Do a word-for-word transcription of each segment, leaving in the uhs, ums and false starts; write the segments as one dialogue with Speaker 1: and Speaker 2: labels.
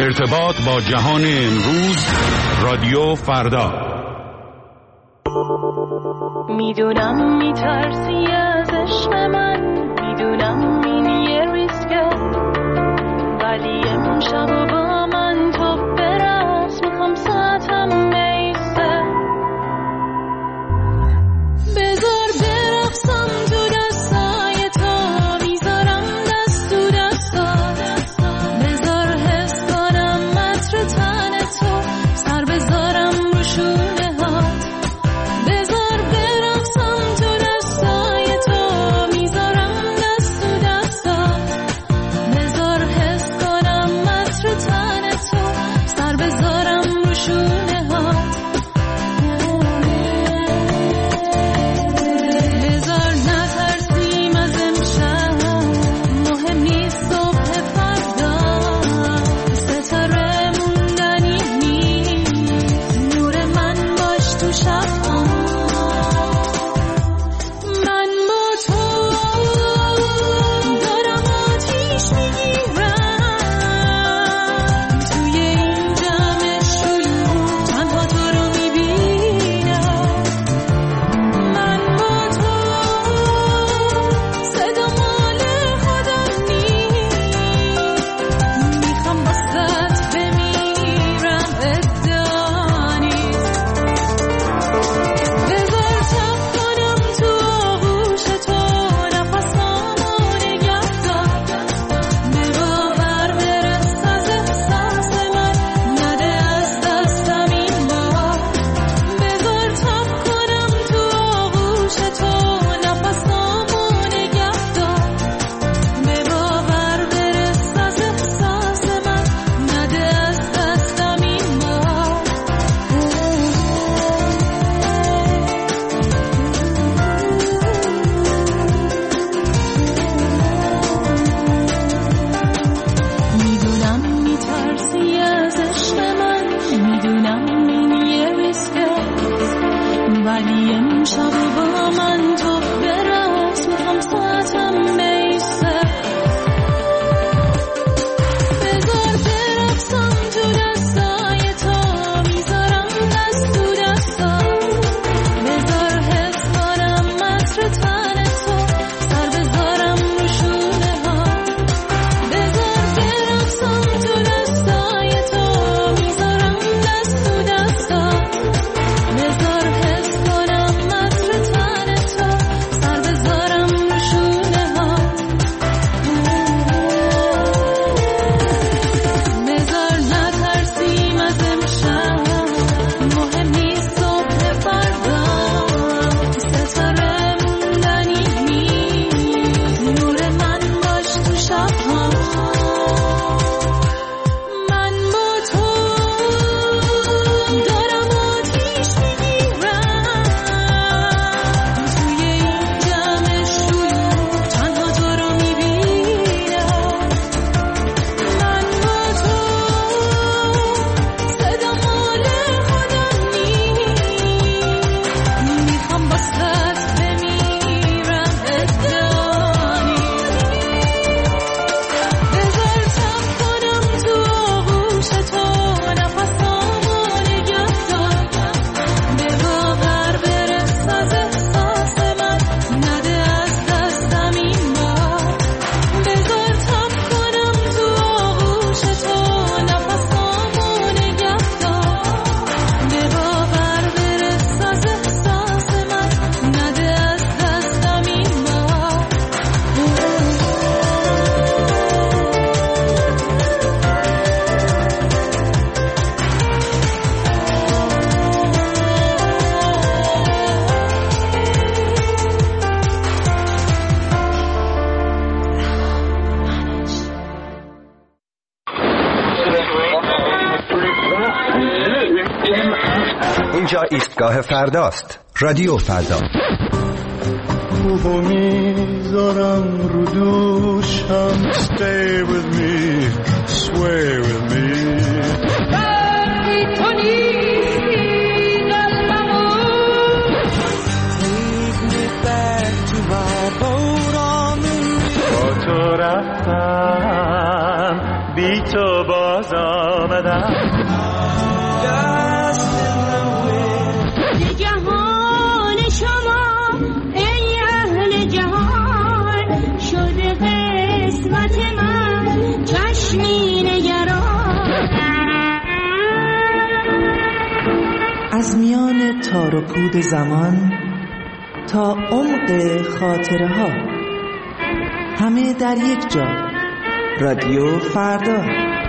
Speaker 1: ارتباط با جهان امروز، رادیو فردا.
Speaker 2: میدونم میترسی از عشق من، میدونم این یه ریسکه، ولی امشب با من تو برقص، میخوام ساعتم میسته، بذار برقصم تو دستای تو، میذارم دست تو دستا، بذار حس کنم عطر تن تو، سر بذارم رو شونه هات، بذار برقصم تو دستای تو، میذارم دست تو دستا، بذار حس کنم عطر تن تو، سر بذارم رو شونه هات، بذار نترسیم از امشب، مهم نیست صبح فردا، ستاره موندنی نیست، نور من باش تو شب‌ها، من با تو دارم آتیش میگیرم، توی این جمع شیوع تنها تو رو میبینم، من با تو صدا مال خودم نیست، میخوام باست بمیرم ادعا نیست، بذار تب کنم تو آغوش تو، نفسامو نگه دار، به باور برس از احساس من، نده از دستم این بار، بذار تب کنم تو آغوش تو، نفسامو نگه دار، به باور برس از احساس من، نده از دستم این بار. میدونم میترسی از عشق من، میدونم این یه ریسکه، ولی امشب با من تو برقص، میخوام ساعتم میسته، بذار برقصم تو دستای تو، میذارم دست تو دستا، بذار حس کنم عطر تن تو، سر بذارم رو شونه ها، بذار برقصم تو دستای تو، میذارم دست تو دستا، بذار حس کنم عطر تن تو، سر بذارم رو شونه ها، بذار نترسیم از امشب، مهم نیست صبح فردا، ستاره موندنی نیست، نور من باش تو شب‌ها، من با تو دارم آتیش میگیرم، توی این جمع شیوع تنها تو رو میبینم، من با تو صدا مال خودم نیست، میخوام باست بمیرم ادعا نیست، بذار تب کنم تو آغوش تو، نفسامو نگه دار، به باور برس از احساس من، نده از دستم این بار، بذار تب کنم تو آغوش تو، نفسامو نگه دار، به باور برس از احساس من، نده از دستم این بار.
Speaker 3: اینجا ایستگاه فرداست. رادیو فردا.
Speaker 4: روحو میذارم رو دوشم. Stay with me, sway with me.
Speaker 2: تو نیستی قلبمو.
Speaker 4: Take me back to my boat on the river. با تو رفتم بی تو و باز آمدم.
Speaker 2: جهان شما ای اهل جهان شده قسمت من چشمی نگران.
Speaker 5: از میان تار و پود زمان تا عمق خاطره ها، همه در یک جا. رادیو فردا.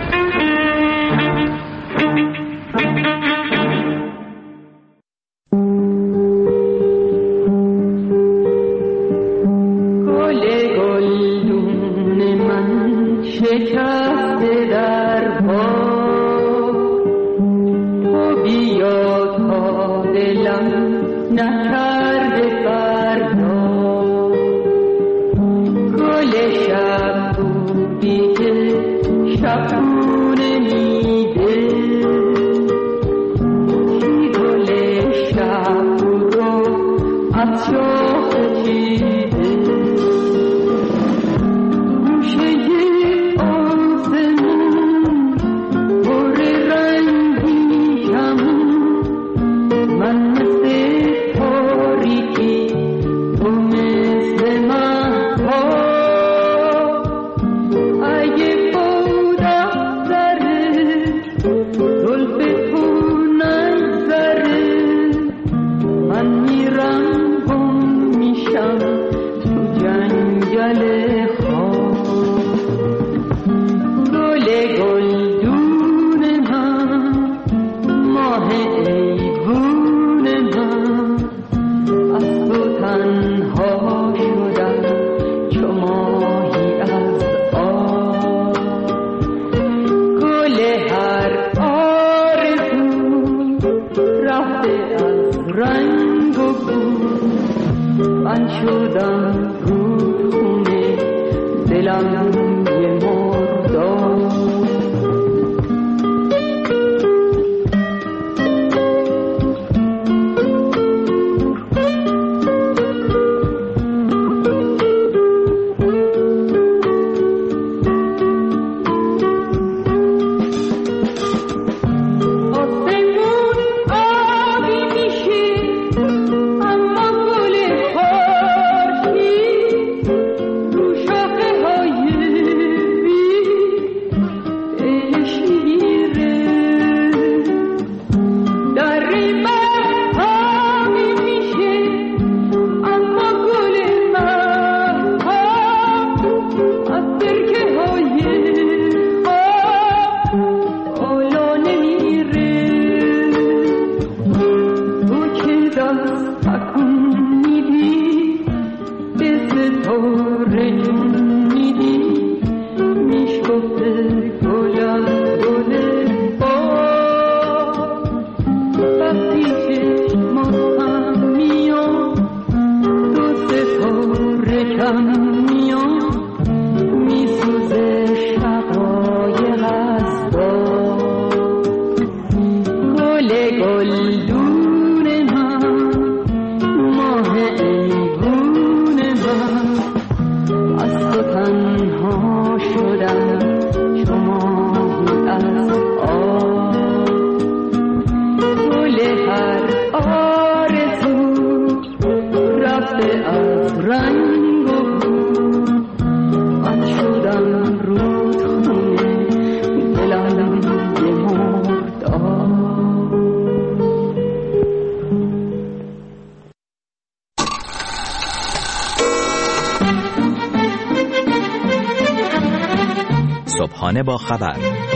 Speaker 6: صبحانه با خبر،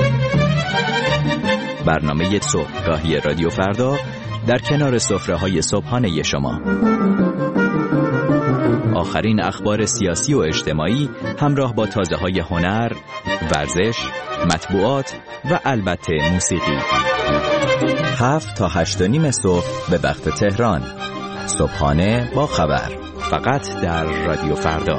Speaker 6: برنامه صبحگاهی رادیو فردا در کنار سفره‌های صبحانه شما. آخرین اخبار سیاسی و اجتماعی همراه با تازه‌های هنر، ورزش، مطبوعات و البته موسیقی. هفت تا هشت و نیم صبح به وقت تهران. صبحانه با خبر، فقط در رادیو فردا.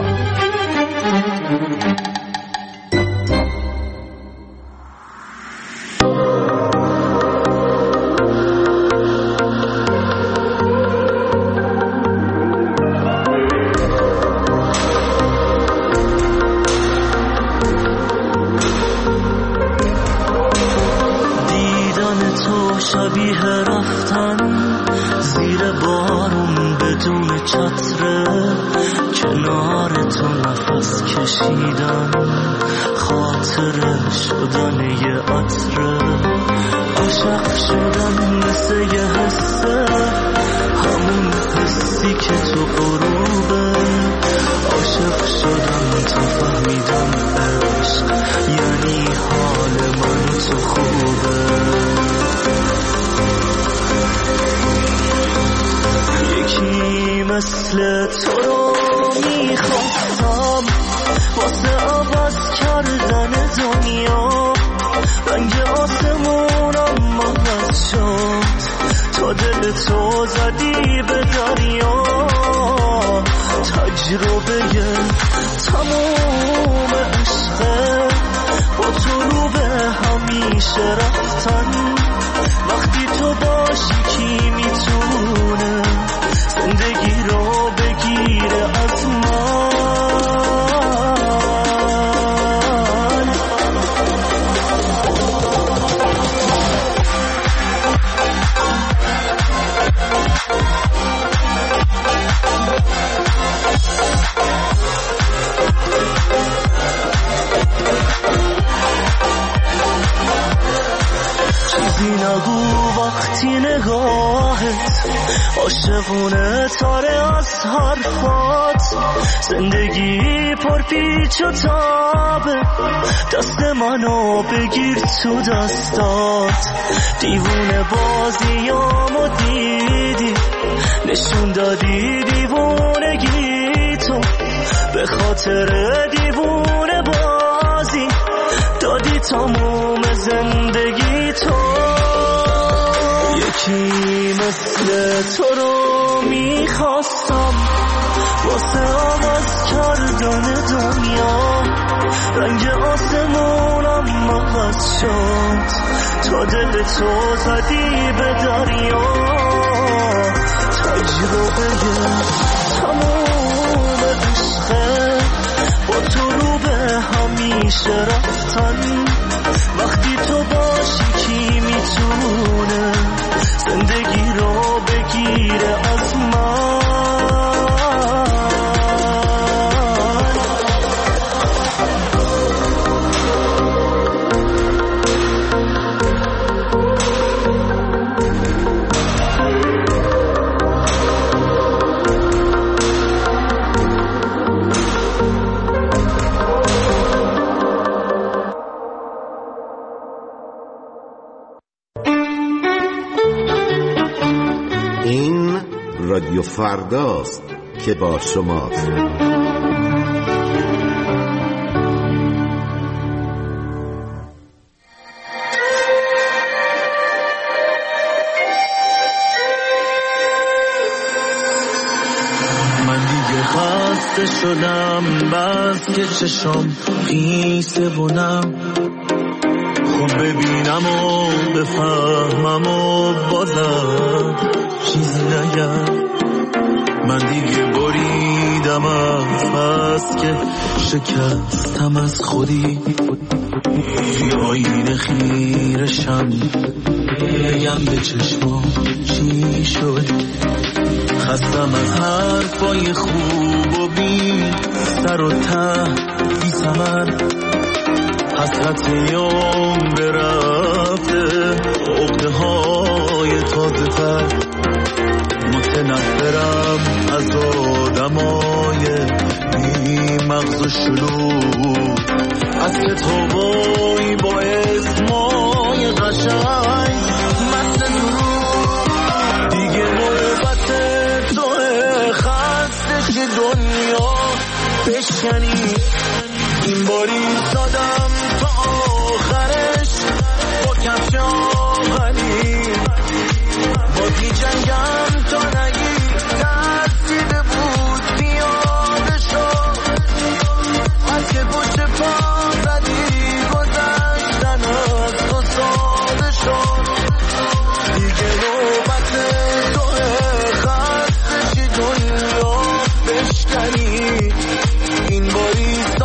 Speaker 7: شبیه رفتن زیر بارون بدون چتره، کنار تو نفس کشیدن، خاطره شدن یه عطره، عاشق شدن مثل یه حسه، همون حسی که تو غروبه، عاشق شدن تا فهمیدم عشق یعنی حال من تو خوبه. یکی مثل تو رو میخواستم واسه عوض کردن دنیا، رنگ آسمونم عوض شد تا دل تو زدی به دریا، تجربه تموم عشقه با تو رو به همیشه رفتن، وقتی تو باشی کی میتونه زندگی رو بگیره از من. چیزی نگو وقتی نگاهت عاشقونه تاره از حرفات، زندگی پر پیچ و تابه، دست منو بگیر تو دستات، دیوونه بازیامو دیدی، نشون دادی دیوونگی تو، به خاطر دیوونه بازی دادی تموم زندگی تو. یکی مثل تو رو میخواستم واسه عوض کردن دنیا، رنگ آسمونم عوض شد تا دل تو زدی به دریا، تجربه تموم عشقه با تو رو به همیشه رفتن، وقتی تو باشی کی میتونه زندگی رو بگیره از من.
Speaker 8: رادیو فرداست که با شماست.
Speaker 7: من دیگه خسته شدم بس که چشم خیسه بونم، خوب ببینم و بفهمم و بازم چیزی نگم. من دیگه بریدم از پس که شکستم از خودی، توی آینه خیرشم بگم به چشمام چی شد، خستم از حرفای خوب و بی سر و ته بی ثمر، حسرت یوم برفته عقده های تازه تر، متنفرم از آدمای بی مغز و شلوغ، از کتابای با اسمای قشنگ مثل دروغ، دیگه نوبت توه خستش دنیا بشکنی، این باری دادم تا آخرش با کفش آهنی، با دی جنگم تا نگی ترسیده بود پیاده شد، از که پشت پا زدی گذشتن از تو ساده شد، دیگه نوبت توه خستش دنیا بشکنی، این باری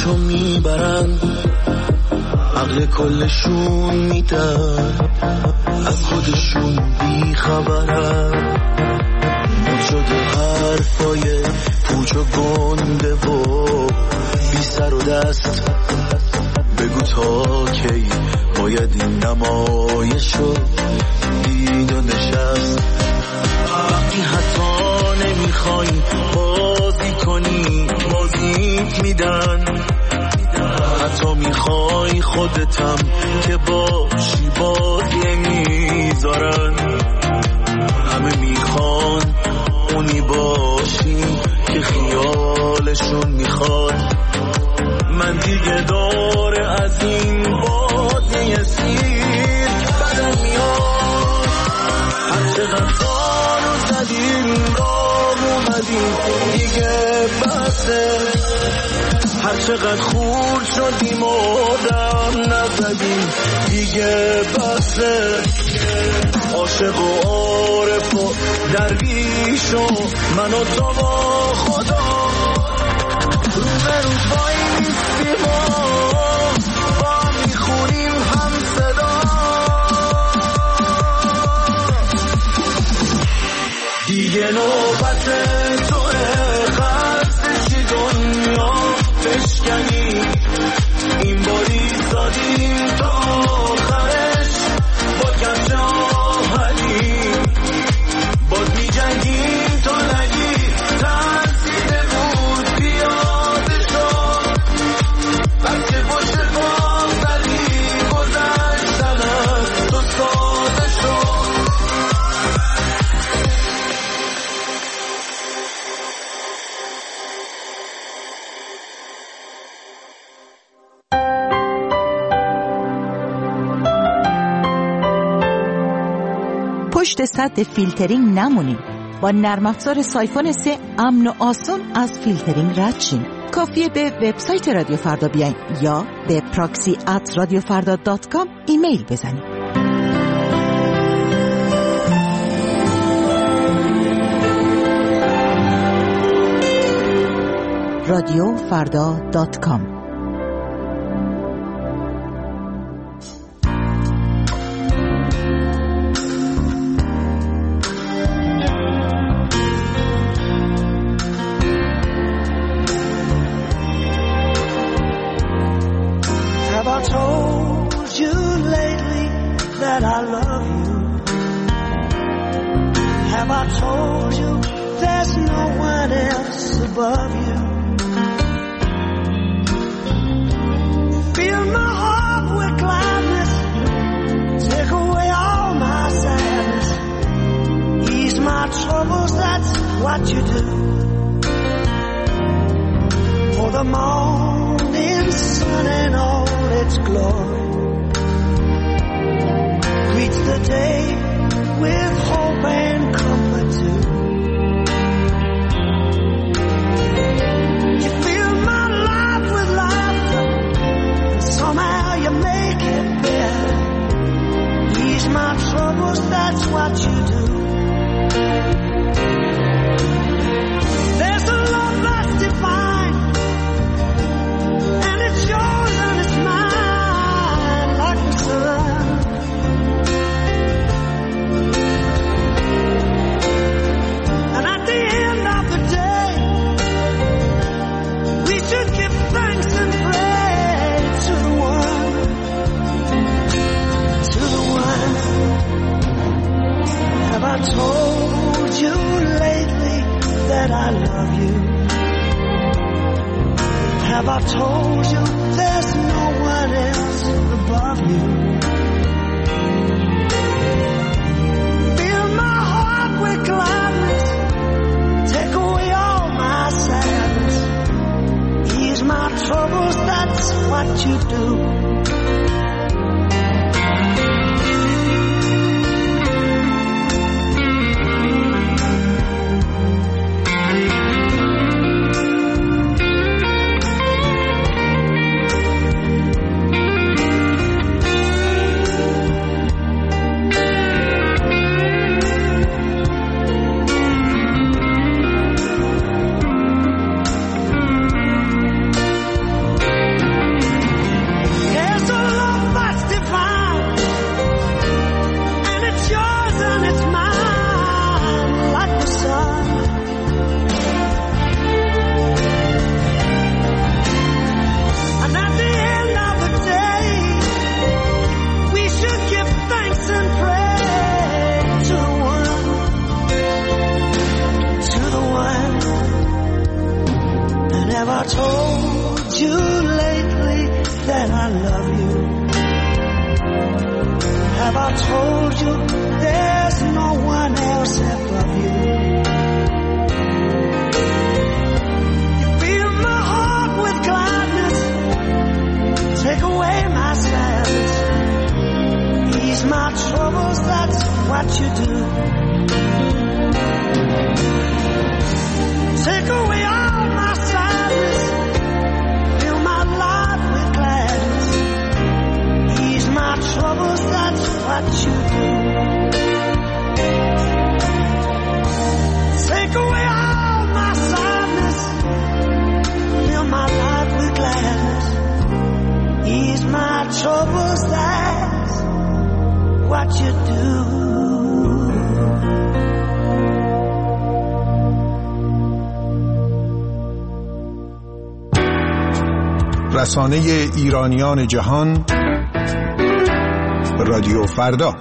Speaker 7: عقلشو میبرن، عقل کلشون میدن، از خودشون بیخبرن. مد شده حرفای پوچ و گنده و بی سر و دست. بگو تا کی باید این نمایشو دید و نشست. وقتی حتی نمیخوای بازی کنی بازیت میدن، حتی میخوای خودتم که باشی بازی میذارن. همه میخوان اونی باشی که خیالشون میخواد. من دیگه داره از این بادیه سیر بدم میاد. هر چقدر سالو زدیم راه اومدیم دیگه بسه. هر چقدر خورد شدیم و دم نزدیم دیگه بسه. عاشق و عارف و درویش و من و تو با خدا رو به رو بایستیم و با میخونیم هم صدا. دیگه نوبت توه خستشی دنیا بشکنی. این باری زادیم تا آخرش با کفش آهنی. باد می جنگیم تا نگی ترسیده بود پیاده شد. بچه پشت پا زدی گذشتن از تو ساده شد.
Speaker 9: پشت سد فیلترینگ نمونیم. با نرم افزار سایفون سه امن و آسان از فیلترینگ رد شیم. کافیه به وبسایت رادیو فردا بیاین یا به پراکسی ات رادیو فردا دات کام ایمیل بزنید. رادیو فردا دات کام.
Speaker 7: told you there's no one else above you. You fill my heart with gladness, take away my sadness, ease my troubles, that's what you do. Take away all my sadness, fill my life with gladness, ease my troubles, that's what you do. Take away all my sadness, fill my life with gladness, ease my troubles, that's what you do.
Speaker 10: رسانه ایرانیان جهان، رادیو فردا.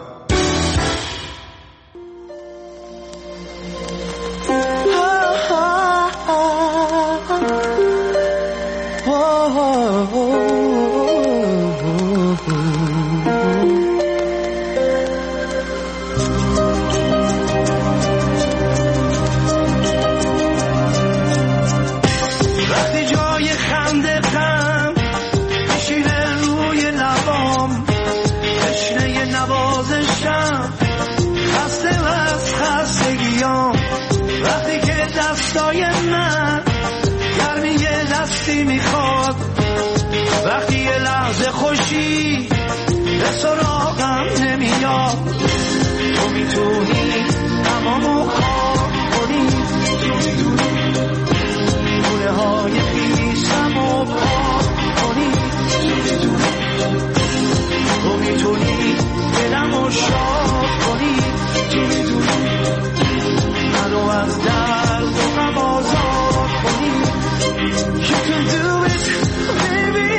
Speaker 7: وقتی یه لحظه خوشی به سراغم نمیاد، تو میتونی تمامو خواب کنی، تو میتونی گونه های خیسمو پاک کنی، تو میتونی تو میتونی دلمو شاد کنی، تو میتونی منو از درد و غم آزاد کنی. You can do it, baby.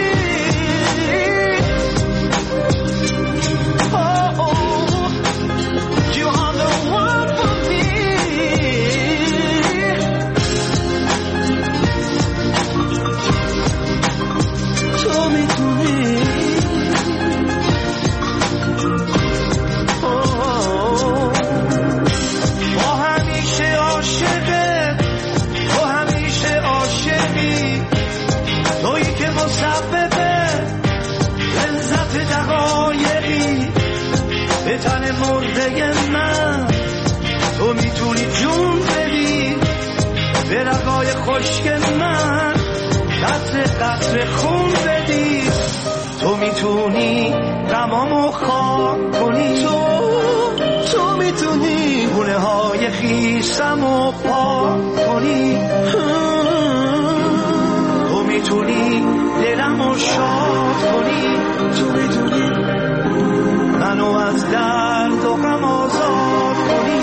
Speaker 7: Oh, oh, you are the one for me. Show me to me. Oh, oh, با همیشه عاشقه، با همیشه عاشقی، تویی که مسببه لذت دقایقی به تن مرده من، تو میتونی جون بدی به رگای خشک من، قطره قطره خون بدی، تو میتونی غمامو خاک کنی، تو تو میتونی گونه های خیسمو پاک کنی، تو میتونی دلمو شاد کنی، تو میتونی منو از درد و غم آزاد کنی.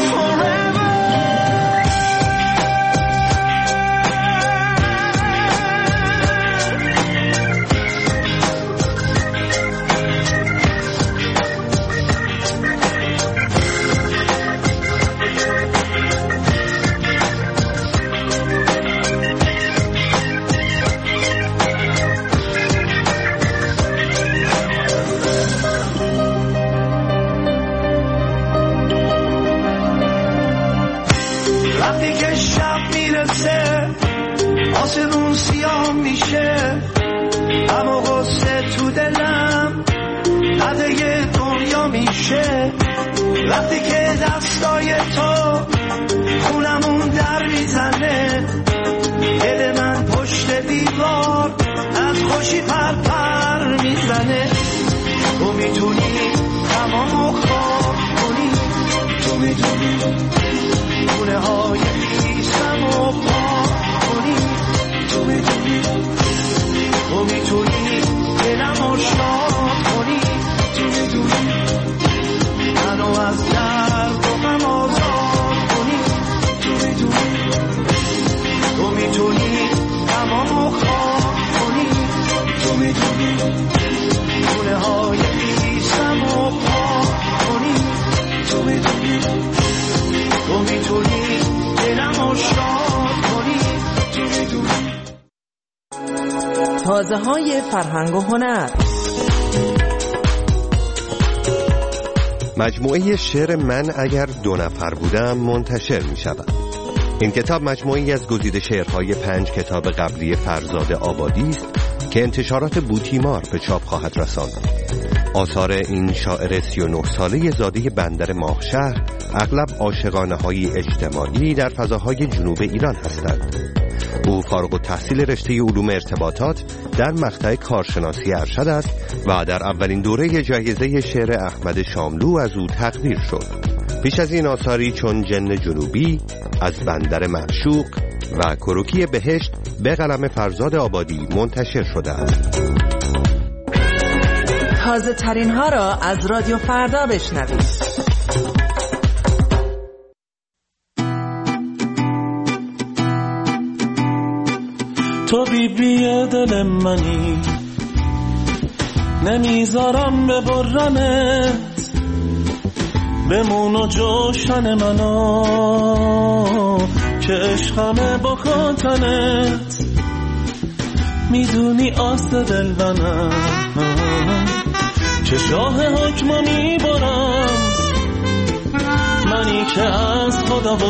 Speaker 7: وقتی که شب میرسه آسمون سیاه میشه، اما غصه تو دلم قده دنیا میشه، وقتی که دستای تو خونمون در میزنه، دل من پشت دیوار از خوشی پر پر میزنه، تو میتونی تمامو خواب کنی، تو میتونی گونه های خیسمو پاک کنی، تو میتونی تو میتونی دلمو شاد کنی، تو میتونی منو از درد و غم آزاد کنی، تو میتونی تو میتونی تمامو خواب کنی، تو میتونی گونه های خیسمو پاک کنی، تو میتونی تو میتونی دلمو شاد کنی، تو میتونی.
Speaker 5: تازه های فرهنگ و هنر.
Speaker 3: مجموعه شعر من اگر دو نفر بودم منتشر می شود. این کتاب مجموعی از گزیده شعرهای پنج کتاب قبلی فرزاد آبادی است که انتشارات بوتیمار به چاپ خواهد رساند. آثار این شاعر سی و نه ساله زاده بندر ماهشهر اغلب عاشقانه‌های اجتماعی در فضاهای جنوب ایران هستند. او فارغ التحصیل رشته علوم ارتباطات در مقطع کارشناسی ارشد است و در اولین دوره جایزه شعر احمد شاملو از او تقدیر شد. پیش از این آثاری چون جن جنوبی، از بندر معشوق و کروکی بهشت به قلم فرزاد آبادی منتشر شده است.
Speaker 5: تازه ترین ها را از رادیو فردا بشنوید.
Speaker 11: تو بی بی دل منی، نمیذارم ببرنت، بمون و جوشن منو که عشقمه بکن تنت. میدونی آست دل منم که شاه حکم میبرم، منی که از خدا و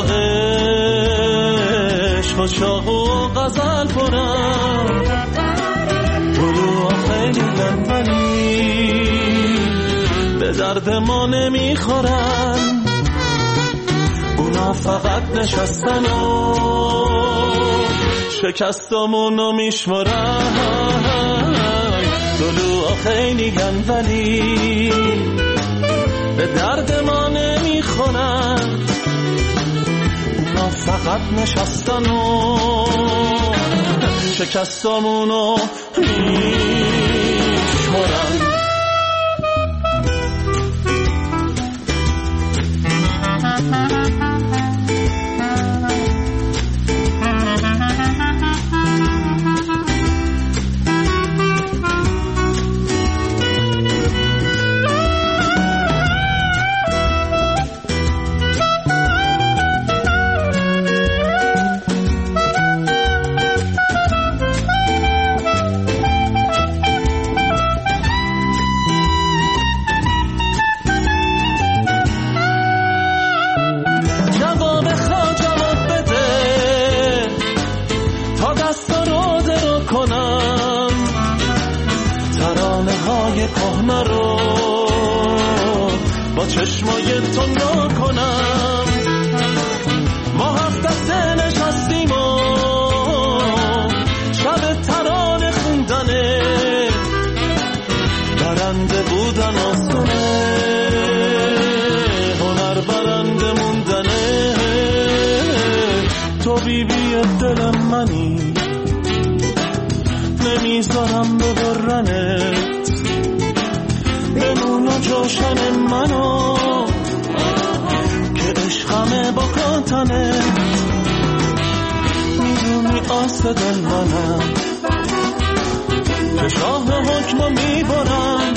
Speaker 11: عشق و شاه و غزل پرم. طلوع خیلی لنبنی به درد ما نمیخورن، اونا فقط نشستن و شکستمونو میشمرن. طلوع خیلی گنولی به درد ما نمیخورن، اونا فقط نشستن و شکستمونو میشمرن. چشمای تو نکنم، ما هفت دسته نشستیم و شب ترانه خوندنه، برنده بودن آسونه، هنر برنده موندنه. تو بی بی دل منی، نمیذارم ببرنت، بمون و جوشن منو که عشقمه بکن تنه. میدونی آست دل منم که شاه حکم میبرم،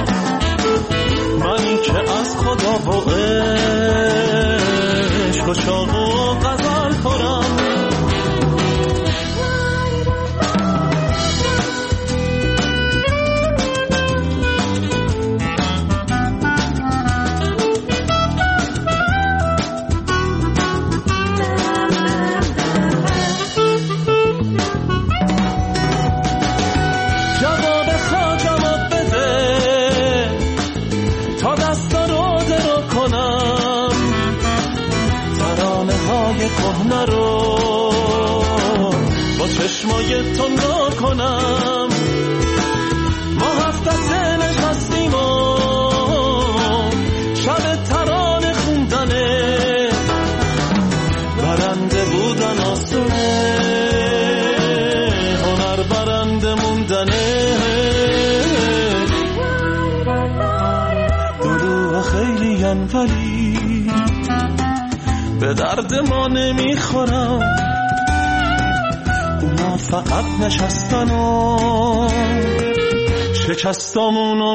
Speaker 11: منی که از خدا و عشق و شاق و غزل خورم. چشمای تو نکنم، ما هفت دسته نشستیم و شب ترانه خوندنه، برنده بودن آسونه، هنر برنده موندنه. دلو خیلی ولی به درد ما نمیخورم، فقط نشستن و شکستامونو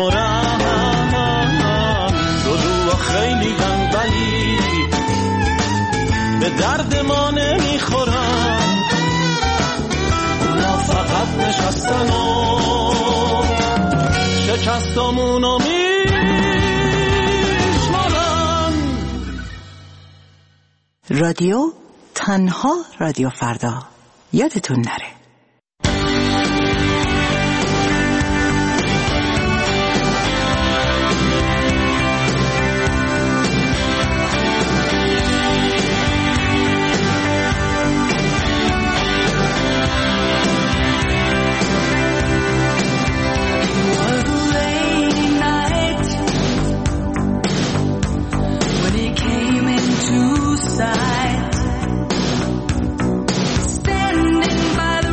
Speaker 11: میشمرن. دلو خیلی گنبلی به درد ما نمیخورن، اونا فقط نشستن و شکستامونو میشمرن.
Speaker 9: رادیو تنها رادیو فردا، یادتون نره.
Speaker 2: Standing by the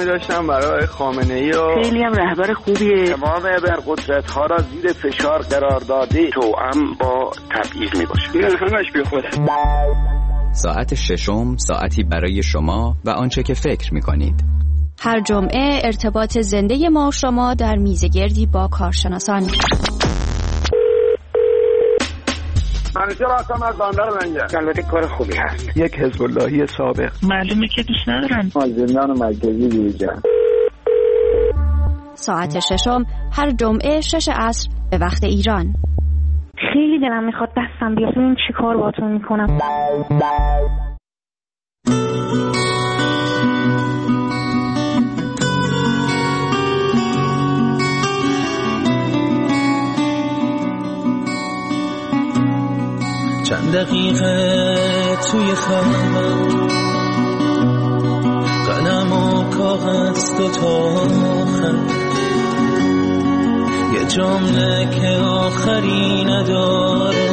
Speaker 12: داشتم برای خامنه‌ای و
Speaker 13: خیلی هم رهبر خوبیه.
Speaker 14: تمام ابرقدرت‌ها را زیر فشار قرار داده، توأم با تبعیض میباشه.
Speaker 12: این همش بی خوده.
Speaker 6: ساعت ششم ساعتی برای شما و آنچه که فکر می‌کنید.
Speaker 15: هر جمعه ارتباط زنده ما و شما در میزگردی با کارشناسان.
Speaker 14: منیجر هستم از بندر منجر. البته کار خوبی هست.
Speaker 12: یک حزب اللهی سابق.
Speaker 13: معلومه که دوست ندارم.
Speaker 14: از زندان مرکزی بیرون.
Speaker 15: ساعت ششم هر جمعه شش عصر به وقت ایران.
Speaker 16: خیلی دلم میخواد دستم بیاد ببینم چی کار باهاتون میکنم.
Speaker 11: چند دقیقه توی خوابم، قلم و کاغذ دو تا خط، یه جمله که آخری نداره،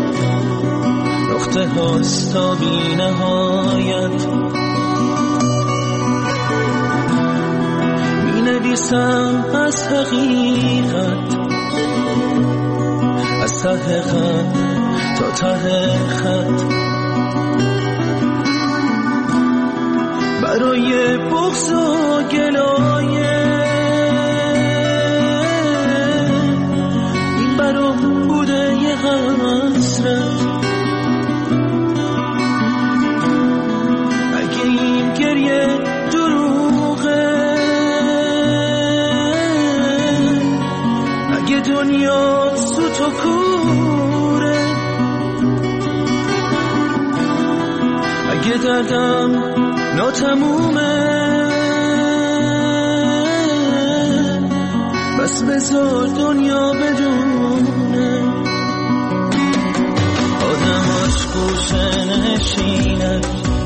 Speaker 11: نقطه هاست تا بی نهایت، می نویسم از حقیقت، از ته خط تا ته خط، برای بغض و گلایه این برام بوده یه حسرت. اگه این گریه دروغه، اگه دنیا سوت و کوره، اگه دردم ناتمومه، بس بذار دنیا بدونه آدماش گوشه نشینه،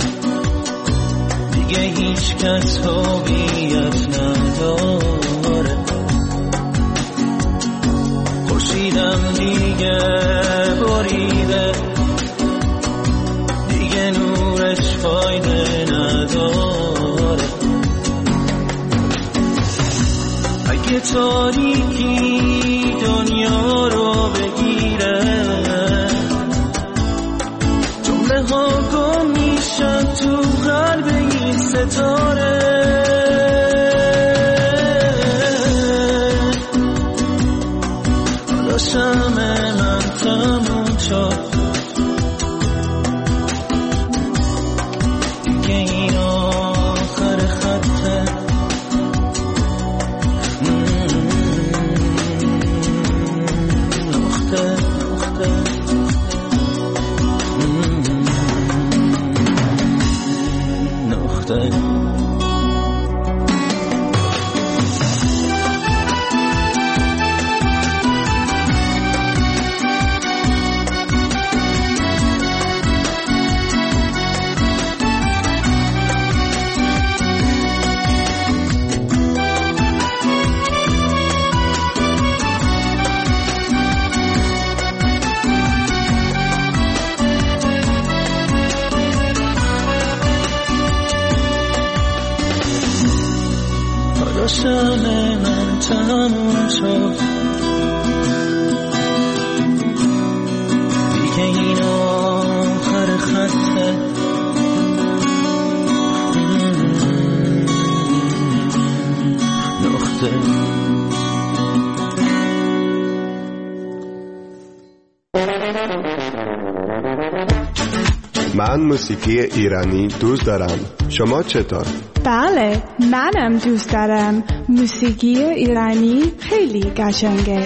Speaker 11: دیگه هیچ کس هویت نداره، خورشیدم دیگه بریده، دیگه نورش فایده نداره، اگه تاریکی دنیا رو بگیره، جمله ها گم میشن تو قلب این ستاره، حالا شمع من تموم شد، شمع من تموم شد، دیگه این آخر خطه، نقطه.
Speaker 17: من موسیقی ایرانی دوست دارم. شما چطور؟
Speaker 18: بله، منم دوست دارم. موسیقی ایرانی خیلی قشنگه.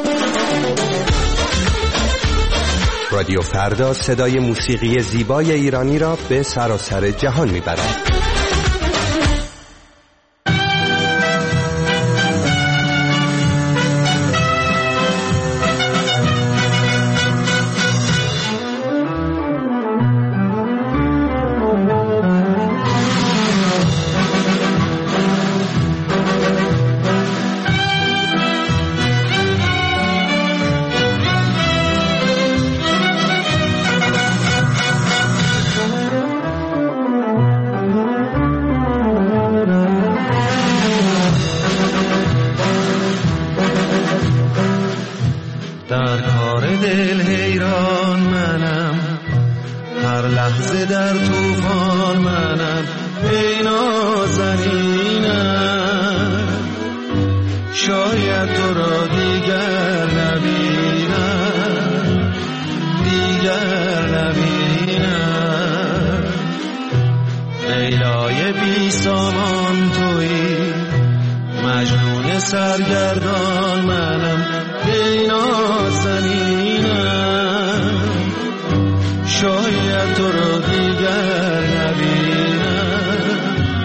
Speaker 3: رادیو فردا صدای موسیقی زیبای ایرانی را به سراسر جهان میبرد.
Speaker 11: هر لحظه در طوفان منم ای نازنینم شاید تو را دیگر نبینم دیگر نبینم لیلای بی سامان تویی مجنون سرگردان منم ای نازنینم شاید تو را دیگر نبینم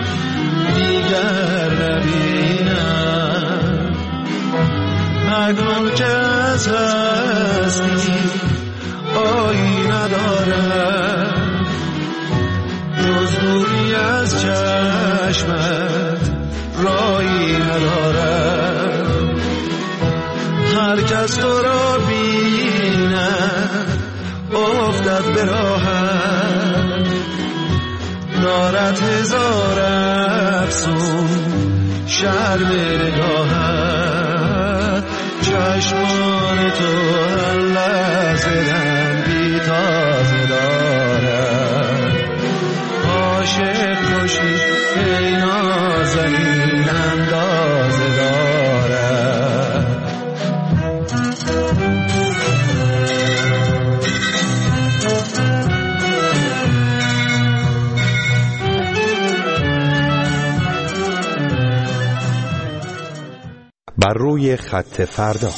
Speaker 11: دیگر نبینم نگم که از هستی آیی ندارم جز دوری از چشمت رایی ندارم هر کس تو را بیند افتد به راحت دارد هزار افسون شرم نگاهت چشمان تو هر لحظه رنگی تازه دارد عاشق کشی ای نازنین اندازه دارد
Speaker 3: بر روی خط فردا.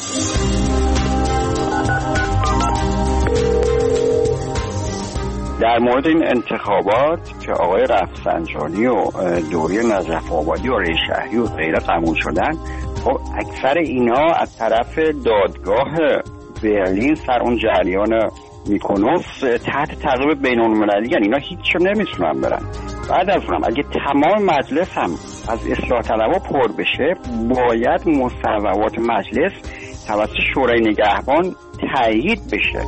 Speaker 14: در مورد این انتخابات که آقای رفسنجانی و دوری نجف آبادی و رئیس شهری و غیره قبول شدن، خب اکثر اینا از طرف دادگاه برلین سر اون جریان میکونوس تحت تعقیب بین‌المللی، یعنی اینا هیچ نمیتونن برن. بعد از اونم اگه تمام مجلس هم از اصلاح طلبها پر بشه، باید مصوبات مجلس توسط شورای نگهبان تایید بشه.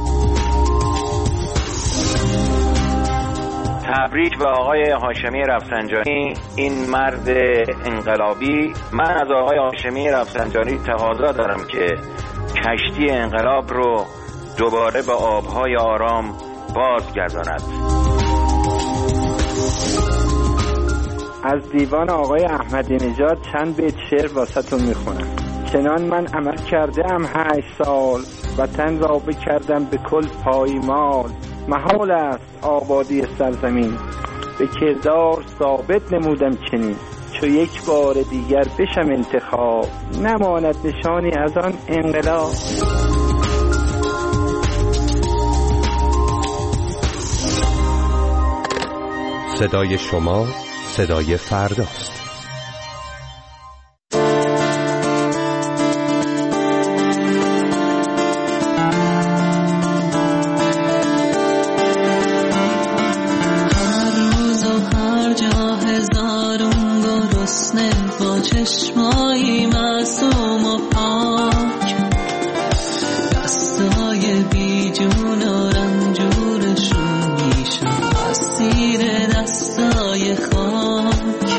Speaker 19: تبریک به آقای هاشمی رفسنجانی، این مرد انقلابی. من از آقای هاشمی رفسنجانی تقاضا دارم که کشتی انقلاب رو دوباره به آبهای آرام بازگرداند.
Speaker 12: از دیوان آقای احمدی نژاد چند بیت شعر واسهتون میخونم. چنان من عمل کردم هشت سال، وطن را بکردم به کل پایمال. محال است آبادی سرزمین، به کردار ثابت نمودم چنین. چو یک بار دیگر بشم انتخاب، نماند نشانی از آن انقلاب.
Speaker 3: صدای شما صدای فرداست.
Speaker 2: چشمایی معصوم و پاک، دستای بیجون و رنجورشون میشن اسیر دستای خاک.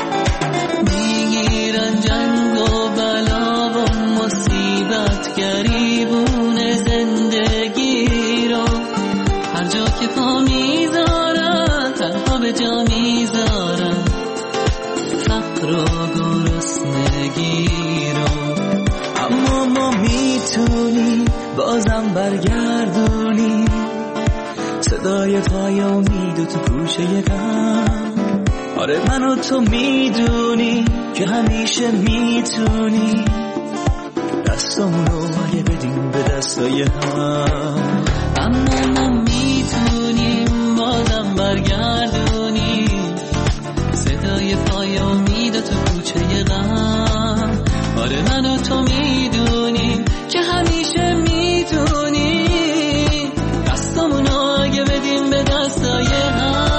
Speaker 2: میگیرن جنگ و بلا و مصیبت، گریبون زندگی رو هر جا که پا میذارن تنها به جا میذارن فقر و گرسنگی رو. اما ما میتونیم بازم برگردونیم صدای پای امید و تو گوشه غم. آره من و تو میدونی که همیشه میتونی دستامونو اگه بدیم به دستای هم. اما ما میتونیم بازم برگردونیم صدای پای امید و تو کوچه غم. آره من و تو میدونیم که همیشه میتونیم دستامونو اگه بدیم به دستای هم.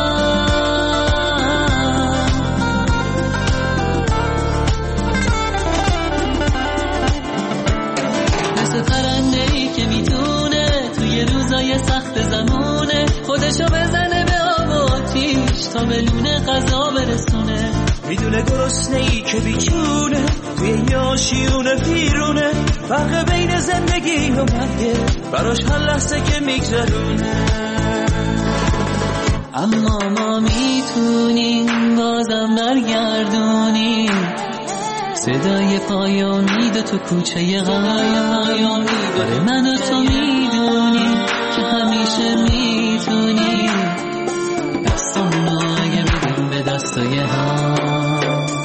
Speaker 2: مثل پرنده‌ای که میتونه توی روزای سخت زمونه خودشو بزنه به آب و آتیش تا به لونه غذا برسونه. میدونه گرسنه‌ای که بیچونه توی یاشیونه پیرونه، فرق بین زندگی و مرگه براش هر لحظه که میگذرونه. اما ما میتونیم بازم برگردونیم صدای پایانی دو تو کوچه غم. باره من و تو میدونیم که همیشه میتونیم دستامونو اگه بدیم به دستای هم.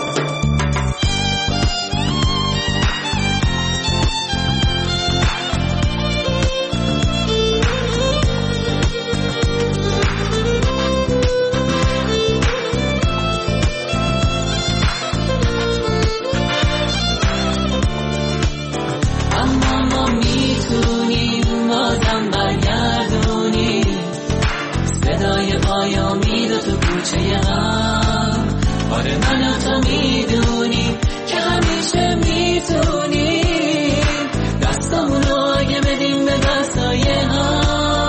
Speaker 2: آره من و تو میدونیم که همیشه میتونیم دستامونو اگه بدیم به دستای هم.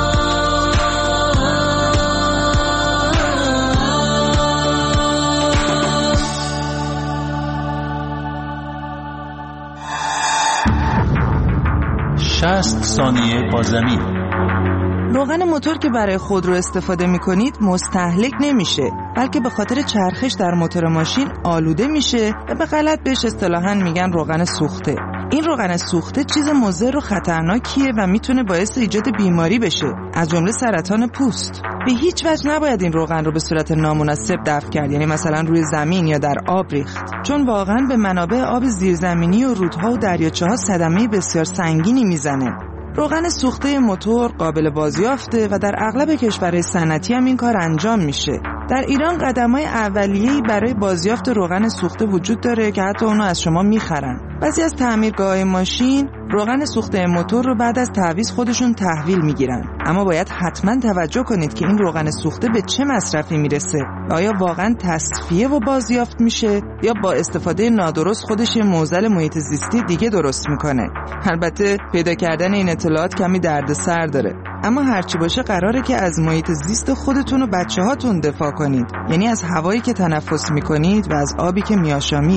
Speaker 1: شصت ثانیه با زمین.
Speaker 5: روغن موتور که برای خودرو استفاده می‌کنید مستهلک نمیشه، بلکه به خاطر چرخش در موتور ماشین آلوده میشه و به غلط بهش اصطلاحاً میگن روغن سوخته. این روغن سوخته چیز مضر و خطرناکیه و میتونه باعث ایجاد بیماری بشه، از جمله سرطان پوست. به هیچ وجه نباید این روغن رو به صورت نامناسب دفع کرد، یعنی مثلا روی زمین یا در آب ریخت، چون واقعاً به منابع آب زیرزمینی و رودها و دریاچه‌ها صدمه بسیار سنگینی میزنه. روغن سوخته موتور قابل بازیافته و در اغلب کشورهای صنعتی هم این کار انجام میشه. در ایران قدم‌های اولیه‌ای برای بازیافت روغن سوخته وجود داره که حتی اونو از شما میخرن. بعضی از تعمیرگاه‌های ماشین روغن سوخته موتور رو بعد از تعویض خودشون تحویل میگیرن، اما باید حتما توجه کنید که این روغن سوخته به چه مصرفی میرسه و آیا واقعا تصفیه و بازیافت میشه یا با استفاده نادرست خودش معضل محیط زیستی دیگه درست میکنه. البته پیدا کردن این اطلاعات کمی دردسر داره، اما هرچی باشه قراره که از محیط زیست خودتون و بچه‌هاتون دفاع کنید، یعنی از هوایی که تنفس میکنید و از آبی که میآشامید.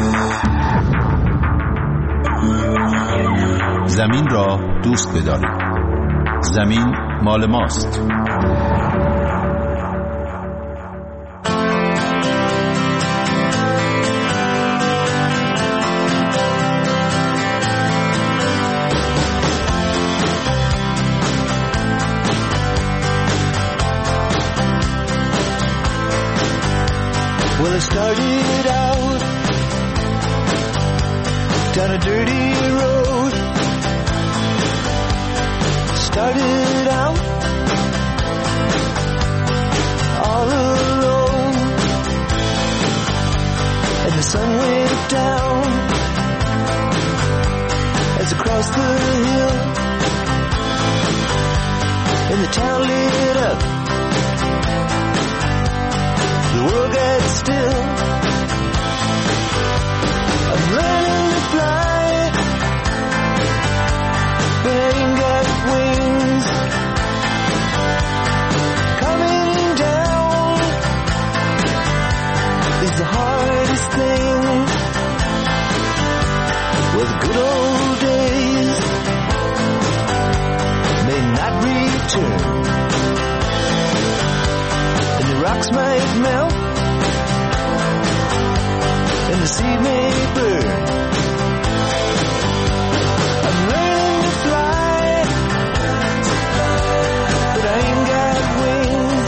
Speaker 1: زمین را دوست بدارید. زمین مال ماست.
Speaker 7: Well, it started out down a dirty road. Started out all alone, and the sun went down as across the hill, and the town lit up. The world got still. I'm learning to fly, but I ain't got wings. Coming down is the hardest thing. Well, the good old days may not return, and the rocks might melt, and the sea may burn. I'm learning to fly, but I ain't got wings.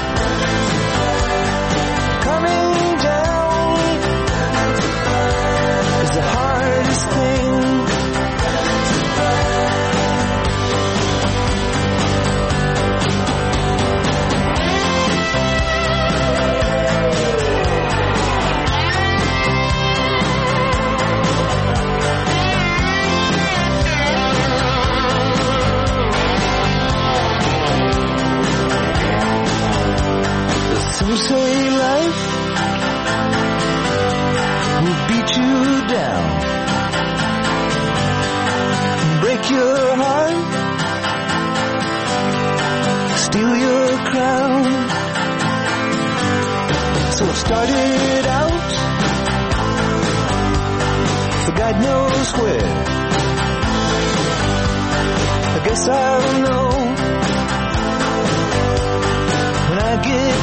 Speaker 7: Coming down is the hardest thing. Some say life will beat you down, break your heart, steal your crown. So I started out for God knows where. I guess I'll know when I get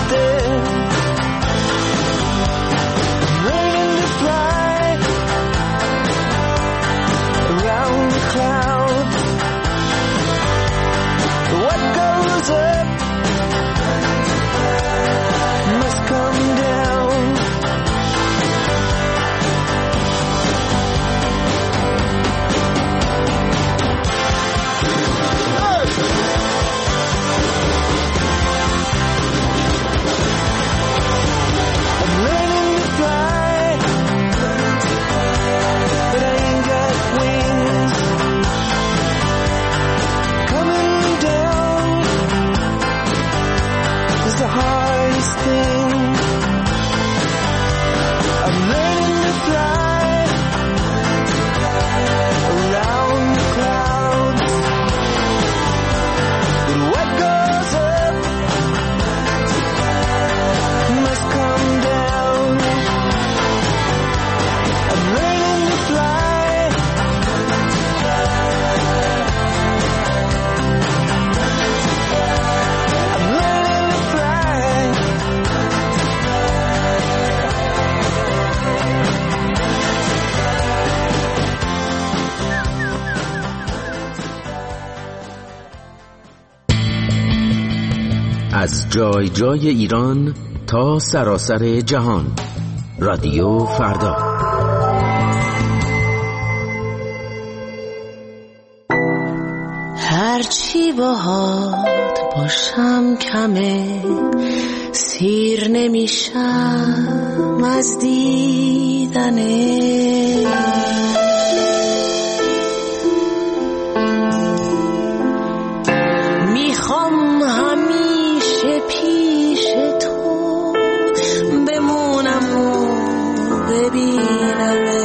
Speaker 7: everything. I'm learning to fly around the clouds. But what goes up must come down. I'm learning to fly. I'm learning to fly.
Speaker 20: از جای جای ایران تا سراسر جهان، رادیو فردا.
Speaker 2: هرچی باهات باشم کمه، سیر نمیشم از دیدنه. میخوام همیشه پیش تو بمونم و ببینمه.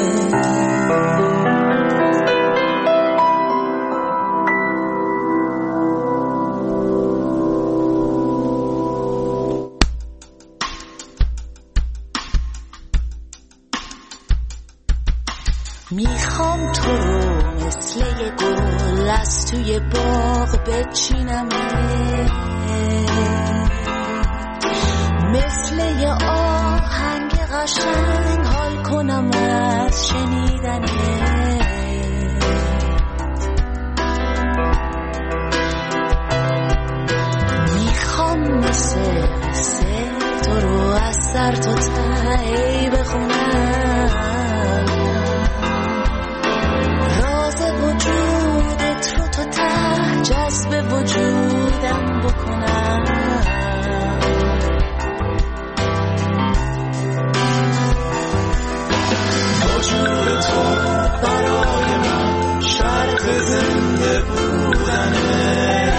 Speaker 2: میخوام تو رو مثل یه گل از توی باغ بچینمه، مثل یه آهنگ قشنگ حال کنم از شنیدنه. میخوام مثل قصه تو رو از سر تا ته بخونم، وجودت رو تا ته جذب وجودم بکنم. وجود تو برای من شرط زنده بودنه.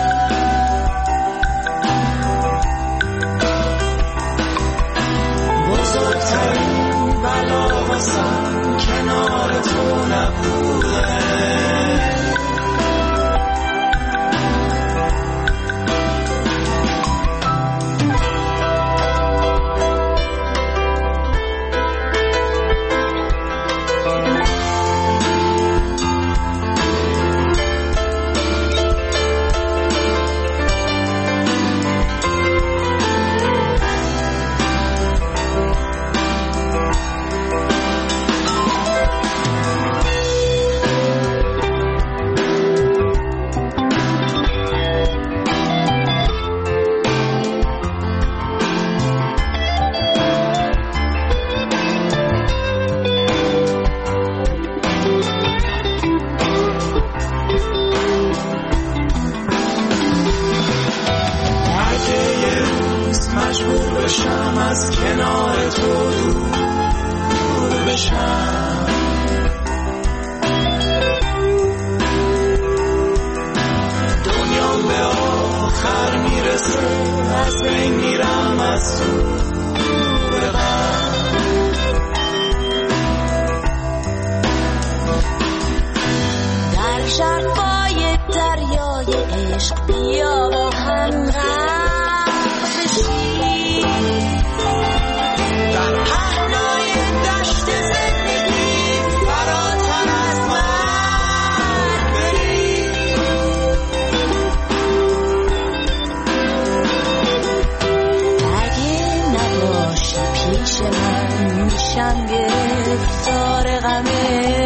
Speaker 2: بزرگترین بلا واسم کنار تو نبوده. میشم گرفتار غمه.